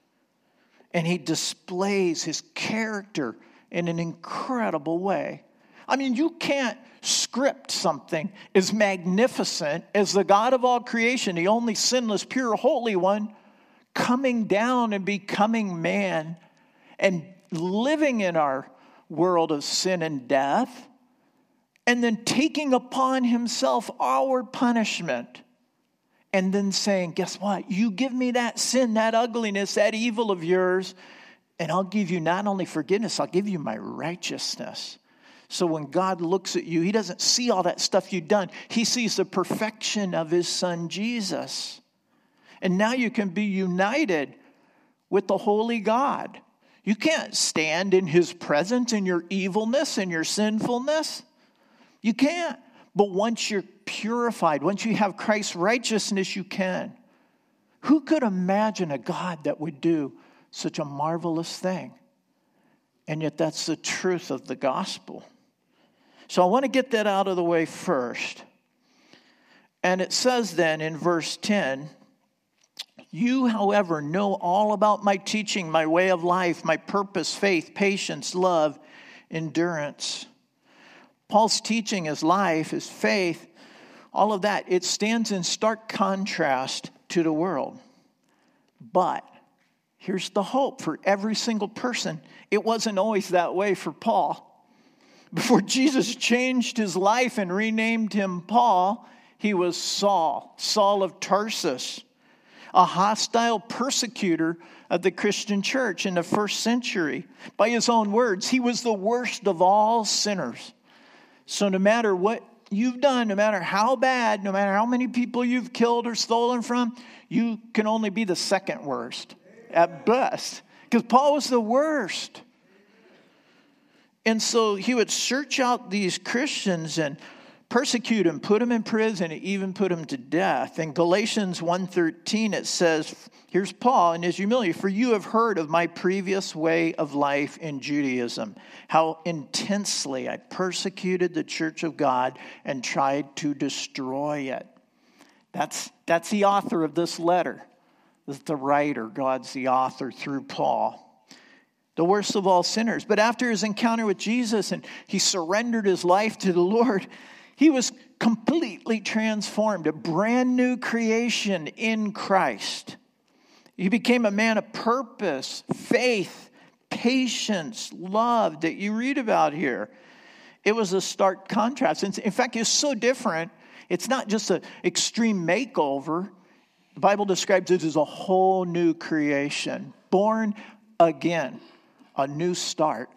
And he displays his character in an incredible way. I mean, you can't script something as magnificent as the God of all creation, the only sinless, pure, holy one, coming down and becoming man and living in our world of sin and death, and then taking upon himself our punishment, and then saying, guess what? You give me that sin, that ugliness, that evil of yours, and I'll give you not only forgiveness, I'll give you my righteousness. So when God looks at you, he doesn't see all that stuff you've done. He sees the perfection of his son, Jesus. And now you can be united with the holy God. You can't stand in his presence in your evilness and your sinfulness. You can't. But once you're purified, once you have Christ's righteousness, you can. Who could imagine a God that would do such a marvelous thing? And yet that's the truth of the gospel. So I want to get that out of the way first. And it says then in verse 10, you, however, know all about my teaching, my way of life, my purpose, faith, patience, love, endurance. Paul's teaching, his life, his faith, all of that, it stands in stark contrast to the world. But here's the hope for every single person. It wasn't always that way for Paul. Before Jesus changed his life and renamed him Paul, he was Saul, Saul of Tarsus, a hostile persecutor of the Christian church in the first century. By his own words, he was the worst of all sinners. So no matter what you've done, no matter how bad, no matter how many people you've killed or stolen from, you can only be the second worst at best. Because Paul was the worst. And so he would search out these Christians and persecute them, put them in prison, and even put them to death. In Galatians 1:13 it says, here's Paul in his humility, for you have heard of my previous way of life in Judaism, how intensely I persecuted the church of God and tried to destroy it. That's the author of this letter. This is the writer. God's the author through Paul. The worst of all sinners. But after his encounter with Jesus and he surrendered his life to the Lord, he was completely transformed, a brand new creation in Christ. He became a man of purpose, faith, patience, love that you read about here. It was a stark contrast. In fact, it's so different. It's not just an extreme makeover. The Bible describes it as a whole new creation, born again, a new start.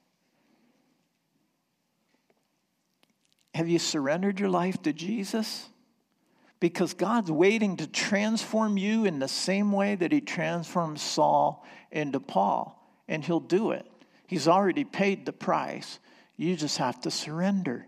Have you surrendered your life to Jesus? Because God's waiting to transform you in the same way that he transformed Saul into Paul. And he'll do it. He's already paid the price. You just have to surrender.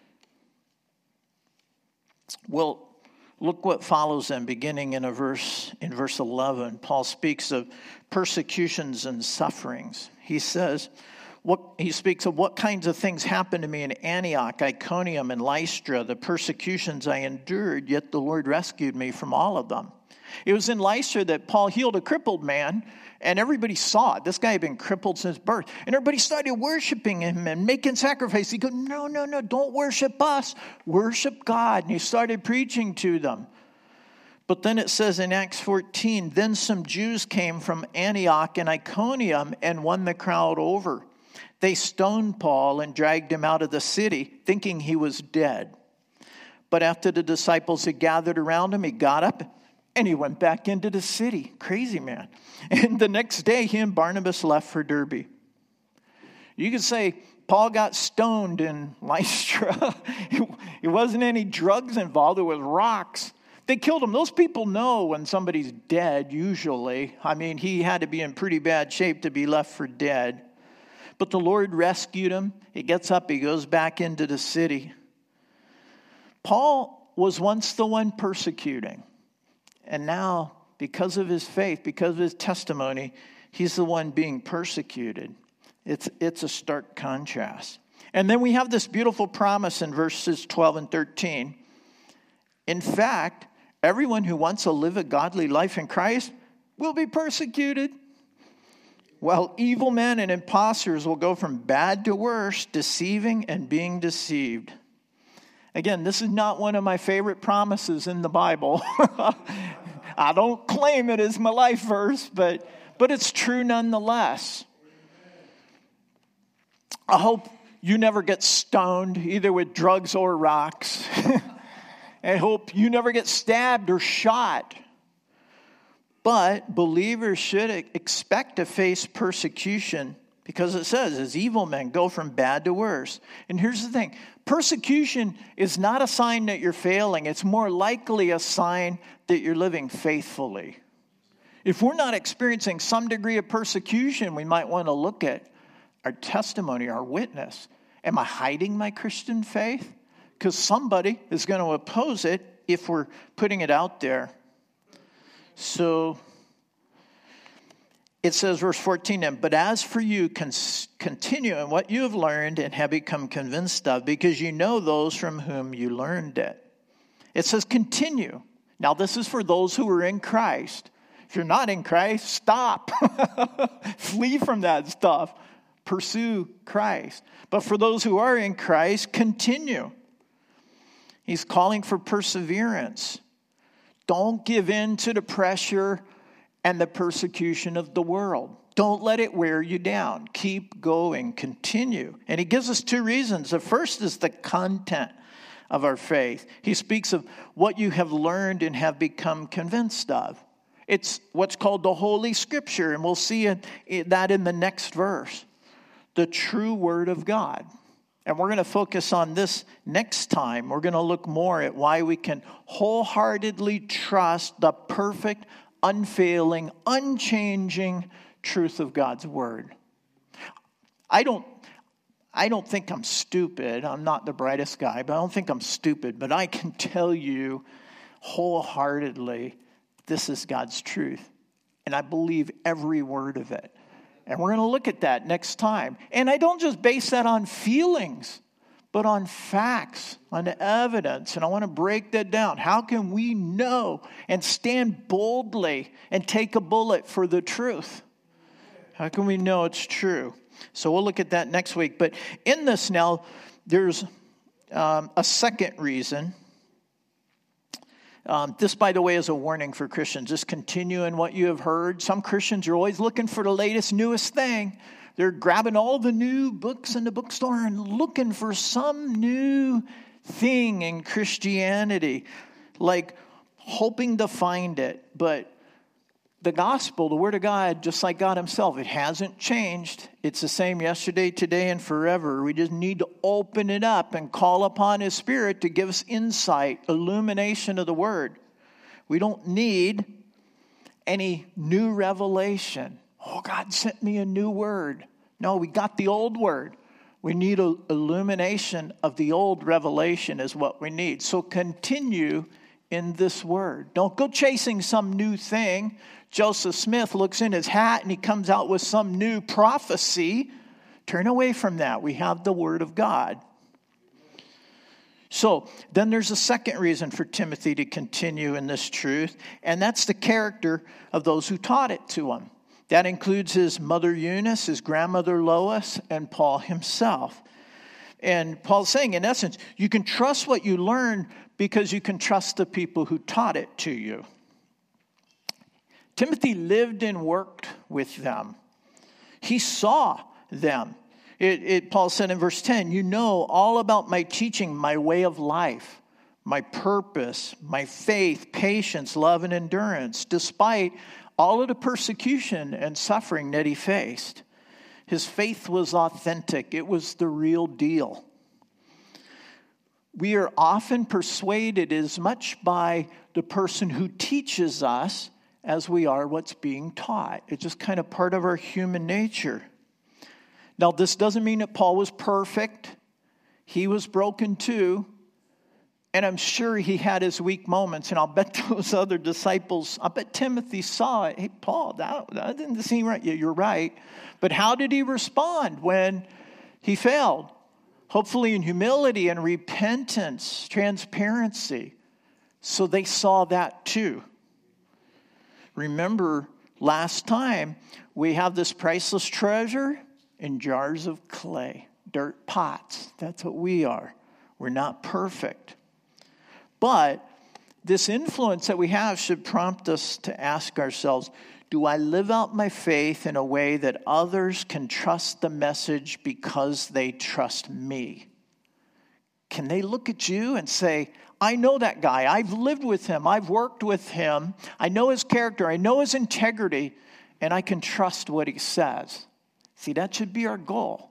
Well, look what follows then, beginning in verse 11. Paul speaks of persecutions and sufferings. He speaks of what kinds of things happened to me in Antioch, Iconium, and Lystra, the persecutions I endured, yet the Lord rescued me from all of them. It was in Lystra that Paul healed a crippled man, and everybody saw it. This guy had been crippled since birth. And everybody started worshiping him and making sacrifices. He goes, no, don't worship us. Worship God. And he started preaching to them. But then it says in Acts 14, then some Jews came from Antioch and Iconium and won the crowd over. They stoned Paul and dragged him out of the city, thinking he was dead. But after the disciples had gathered around him, he got up and he went back into the city. Crazy man. And the next day, he and Barnabas left for Derbe. You could say Paul got stoned in Lystra. It wasn't any drugs involved. It was rocks. They killed him. Those people know when somebody's dead, usually. I mean, he had to be in pretty bad shape to be left for dead. But the Lord rescued him. He gets up. He goes back into the city. Paul was once the one persecuting. And now, because of his faith, because of his testimony, he's the one being persecuted. It's a stark contrast. And then we have this beautiful promise in verses 12 and 13. In fact, everyone who wants to live a godly life in Christ will be persecuted. While evil men and impostors will go from bad to worse, deceiving and being deceived. Again, this is not one of my favorite promises in the Bible. I don't claim it as my life verse, but it's true nonetheless. I hope you never get stoned, either with drugs or rocks. I hope you never get stabbed or shot. But believers should expect to face persecution because it says, as evil men go from bad to worse. And here's the thing. Persecution is not a sign that you're failing. It's more likely a sign that you're living faithfully. If we're not experiencing some degree of persecution, we might want to look at our testimony, our witness. Am I hiding my Christian faith? Because somebody is going to oppose it if we're putting it out there. So it says, verse 14, but as for you, continue in what you have learned and have become convinced of, because you know those from whom you learned it. It says continue. Now, this is for those who are in Christ. If you're not in Christ, stop. Flee from that stuff. Pursue Christ. But for those who are in Christ, continue. He's calling for perseverance. Don't give in to the pressure and the persecution of the world. Don't let it wear you down. Keep going. Continue. And he gives us two reasons. The first is the content of our faith. He speaks of what you have learned and have become convinced of. It's what's called the Holy Scripture, and we'll see that in the next verse. The true Word of God. And we're going to focus on this next time. We're going to look more at why we can wholeheartedly trust the perfect, unfailing, unchanging truth of God's Word. I don't think I'm stupid. I'm not the brightest guy, but I don't think I'm stupid. But I can tell you wholeheartedly, this is God's truth. And I believe every word of it. And we're going to look at that next time. And I don't just base that on feelings, but on facts, on evidence. And I want to break that down. How can we know and stand boldly and take a bullet for the truth? How can we know it's true? So we'll look at that next week. But in this now, there's a second reason. This, by the way, is a warning for Christians. Just continue in what you have heard. Some Christians are always looking for the latest, newest thing. They're grabbing all the new books in the bookstore and looking for some new thing in Christianity, like hoping to find it. But the gospel, the word of God, just like God himself, it hasn't changed. It's the same yesterday, today, and forever. We just need to open it up and call upon his Spirit to give us insight, illumination of the word. We don't need any new revelation. Oh, God sent me a new word. No, we got the old word. We need an illumination of the old revelation is what we need. So continue in this word. Don't go chasing some new thing. Joseph Smith looks in his hat and he comes out with some new prophecy. Turn away from that. We have the word of God. So then there's a second reason for Timothy to continue in this truth, and that's the character of those who taught it to him. That includes his mother Eunice, his grandmother Lois, and Paul himself. And Paul's saying, in essence, you can trust what you learn because you can trust the people who taught it to you. Timothy lived and worked with them. He saw them. Paul said in verse 10, you know all about my teaching, my way of life, my purpose, my faith, patience, love, and endurance, despite all of the persecution and suffering that he faced. His faith was authentic. It was the real deal. We are often persuaded as much by the person who teaches us as we are what's being taught. It's just kind of part of our human nature. Now, this doesn't mean that Paul was perfect. He was broken too. And I'm sure he had his weak moments. And I'll bet those other disciples, I bet Timothy saw it. Hey, Paul, that didn't seem right. Yeah, you're right. But how did he respond when he failed? Hopefully in humility and repentance, transparency. So they saw that too. Remember, last time, we have this priceless treasure in jars of clay, dirt pots. That's what we are. We're not perfect. But this influence that we have should prompt us to ask ourselves, do I live out my faith in a way that others can trust the message because they trust me? Can they look at you and say, I know that guy. I've lived with him. I've worked with him. I know his character. I know his integrity. And I can trust what he says. See, that should be our goal.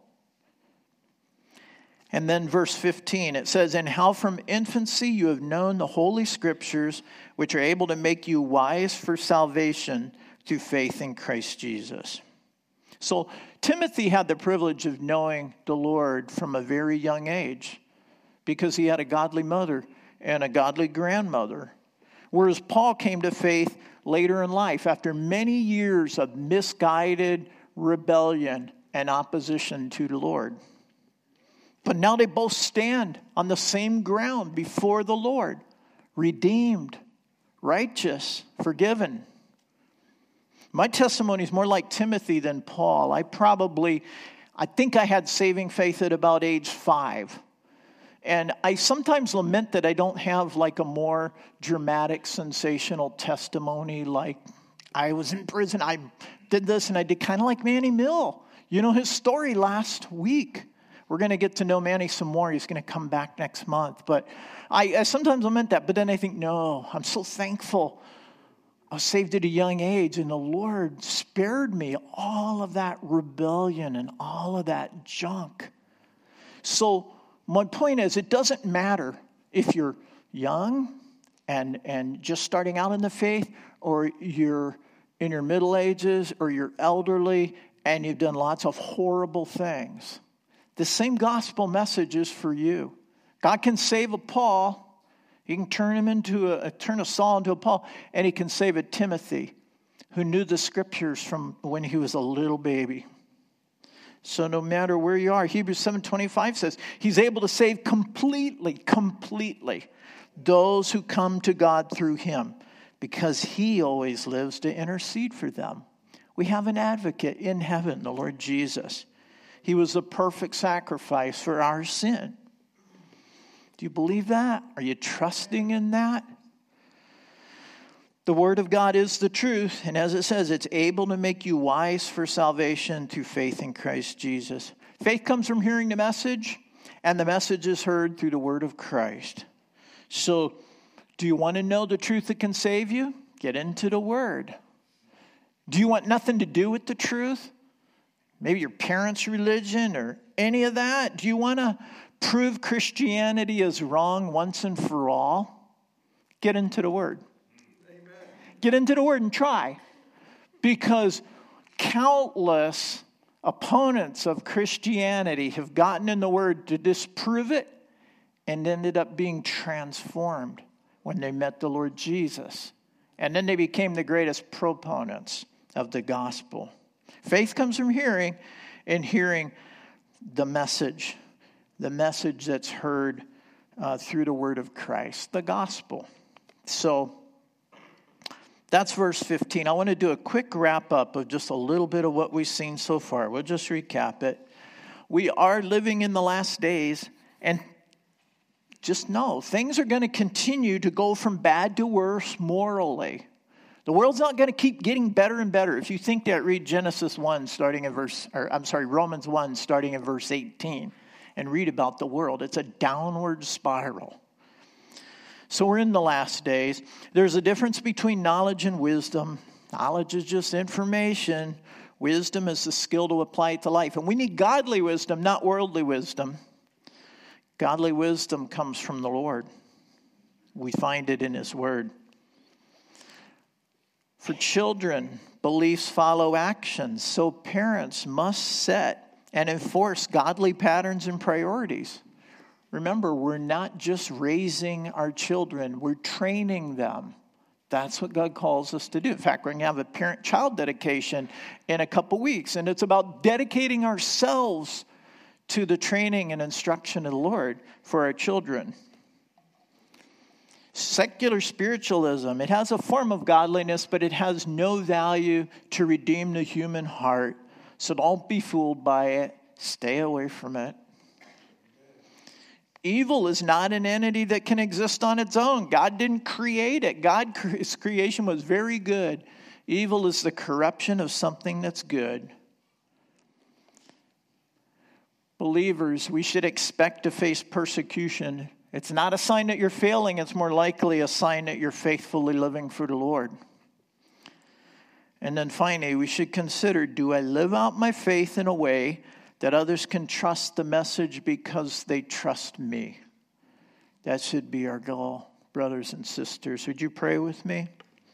And then verse 15, it says, and how from infancy you have known the Holy Scriptures, which are able to make you wise for salvation through faith in Christ Jesus. So Timothy had the privilege of knowing the Lord from a very young age because he had a godly mother and a godly grandmother. Whereas Paul came to faith later in life after many years of misguided rebellion and opposition to the Lord. But now they both stand on the same ground before the Lord, redeemed, righteous, forgiven. My testimony is more like Timothy than Paul. I think I had saving faith at about age 5. And I sometimes lament that I don't have like a more dramatic, sensational testimony, like I was in prison, I did this, and I did kind of like Manny Mill. You know his story last week. We're going to get to know Manny some more. He's going to come back next month. But I sometimes lament that, but then I think, no, I'm so thankful. I was saved at a young age, and the Lord spared me all of that rebellion and all of that junk. So my point is, it doesn't matter if you're young and just starting out in the faith, or you're in your middle ages, or you're elderly, and you've done lots of horrible things. The same gospel message is for you. God can save a Paul. He can turn a Saul into a Paul, and he can save a Timothy who knew the scriptures from when he was a little baby. So no matter where you are, Hebrews 7:25 says he's able to save completely those who come to God through him, because he always lives to intercede for them. We have an advocate in heaven, the Lord Jesus. He was the perfect sacrifice for our sin. Do you believe that? Are you trusting in that? The Word of God is the truth, and as it says, it's able to make you wise for salvation through faith in Christ Jesus. Faith comes from hearing the message, and the message is heard through the Word of Christ. So, do you want to know the truth that can save you? Get into the Word. Do you want nothing to do with the truth? Maybe your parents' religion or any of that? Do you want to prove Christianity is wrong once and for all? Get into the Word. Get into the Word and try. Because countless opponents of Christianity have gotten in the Word to disprove it and ended up being transformed when they met the Lord Jesus. And then they became the greatest proponents of the gospel. Faith comes from hearing, and hearing the message that's heard through the Word of Christ, the gospel. So, that's verse 15. I want to do a quick wrap up of just a little bit of what we've seen so far. We'll just recap it. We are living in the last days, and just know things are going to continue to go from bad to worse morally. The world's not going to keep getting better and better. If you think that, read Romans 1 starting in verse 18 and read about the world. It's a downward spiral. So we're in the last days. There's a difference between knowledge and wisdom. Knowledge is just information. Wisdom is the skill to apply it to life. And we need godly wisdom, not worldly wisdom. Godly wisdom comes from the Lord. We find it in His Word. For children, beliefs follow actions. So parents must set and enforce godly patterns and priorities. Remember, we're not just raising our children, we're training them. That's what God calls us to do. In fact, we're going to have a parent-child dedication in a couple weeks, and it's about dedicating ourselves to the training and instruction of the Lord for our children. Secular spiritualism, it has a form of godliness, but it has no value to redeem the human heart. So don't be fooled by it. Stay away from it. Evil is not an entity that can exist on its own. God didn't create it. His creation was very good. Evil is the corruption of something that's good. Believers, we should expect to face persecution. It's not a sign that you're failing. It's more likely a sign that you're faithfully living for the Lord. And then finally, we should consider, do I live out my faith in a way that others can trust the message because they trust me? That should be our goal, brothers and sisters. Would you pray with me?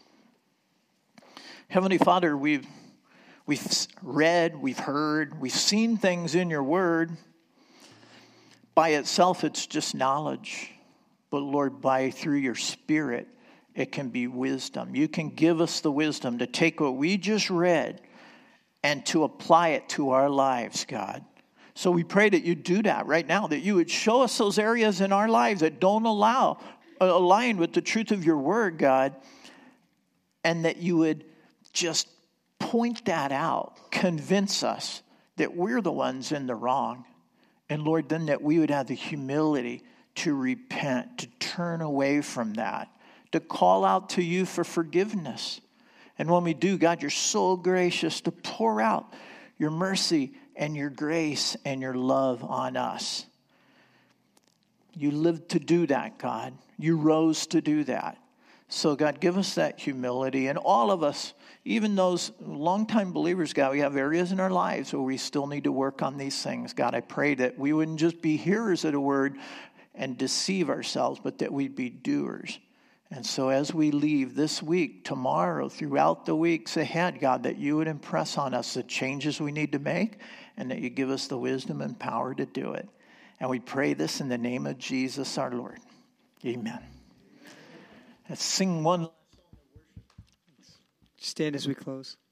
Heavenly Father, we've read, we've heard, we've seen things in your word. By itself, it's just knowledge. But Lord, through your Spirit, it can be wisdom. You can give us the wisdom to take what we just read and to apply it to our lives, God. So we pray that you do that right now, that you would show us those areas in our lives that don't align with the truth of your word, God, and that you would just point that out, convince us that we're the ones in the wrong. And Lord, then that we would have the humility to repent, to turn away from that, to call out to you for forgiveness. And when we do, God, you're so gracious to pour out your mercy and your grace and your love on us. You lived to do that, God. You rose to do that. So, God, give us that humility. And all of us, even those longtime believers, God, we have areas in our lives where we still need to work on these things. God, I pray that we wouldn't just be hearers of the word and deceive ourselves, but that we'd be doers. And so as we leave this week, tomorrow, throughout the weeks ahead, God, that you would impress on us the changes we need to make and that you give us the wisdom and power to do it. And we pray this in the name of Jesus our Lord. Amen. Let's sing one. Stand as we close.